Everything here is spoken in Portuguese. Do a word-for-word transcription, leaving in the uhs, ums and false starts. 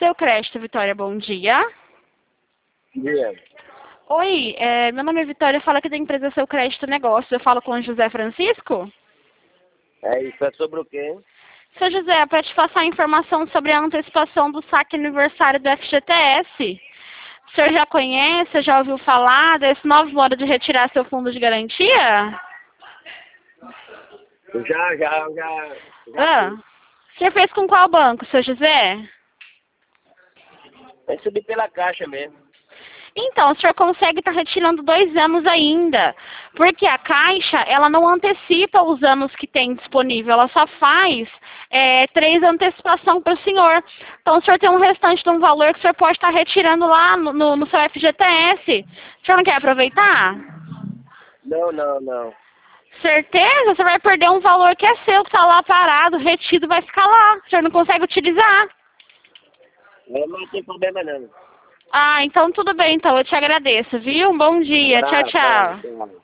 Seu crédito, Vitória, bom dia. Dia. Oi, é, meu nome é Vitória, fala aqui da empresa Seu Crédito Negócio. Eu falo com o José Francisco? É isso, é sobre o quê? Seu José, para te passar informação sobre a antecipação do saque aniversário do F G T S. O senhor já conhece, já ouviu falar desse novo modo de retirar seu fundo de garantia? Já, já, já. já Ah, você fez com qual banco, seu José? Recebi pela caixa mesmo. Então, o senhor consegue estar retirando dois anos ainda, porque a Caixa, ela não antecipa os anos que tem disponível, ela só faz é, três antecipação para o senhor. Então, o senhor tem um restante de um valor que o senhor pode estar retirando lá no, no, no seu F G T S. O senhor não quer aproveitar? Não, não, não. Certeza? Você vai perder um valor que é seu, que está lá parado, retido, vai ficar lá. O senhor não consegue utilizar. Não, não tem problema não. Ah, então tudo bem, então eu te agradeço, viu? Um bom dia. Tchau, Tá, tá, tchau. tá.